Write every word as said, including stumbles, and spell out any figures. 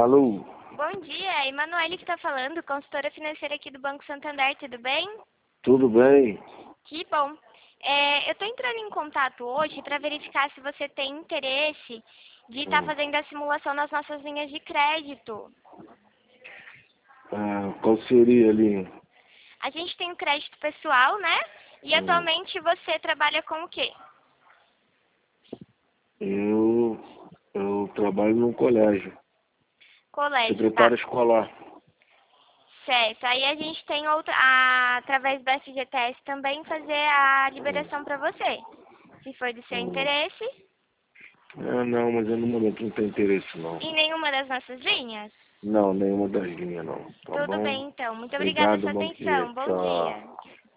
Alô? Bom dia, é Emanuele que está falando, consultora financeira aqui do Banco Santander, tudo bem? Tudo bem? Que bom. É, eu estou entrando em contato hoje para verificar se você tem interesse de estar Hum. fazendo a simulação das nossas linhas de crédito. Ah, qual seria ali? A gente tem o crédito pessoal, né? E Hum. atualmente você trabalha com o quê? Eu, eu trabalho num colégio, Colégio, tá? secretário escolar. Certo. Aí a gente tem outra, a, através do F G T S também fazer a liberação para você. Se for do seu Hum. interesse. Ah, não, mas eu no momento não tenho interesse, não. Em nenhuma das nossas linhas? Não, nenhuma das linhas, não. Tá Tudo bom? bem, então. Muito obrigada pela Obrigado, sua bom dia. atenção. Bom Tchau. dia.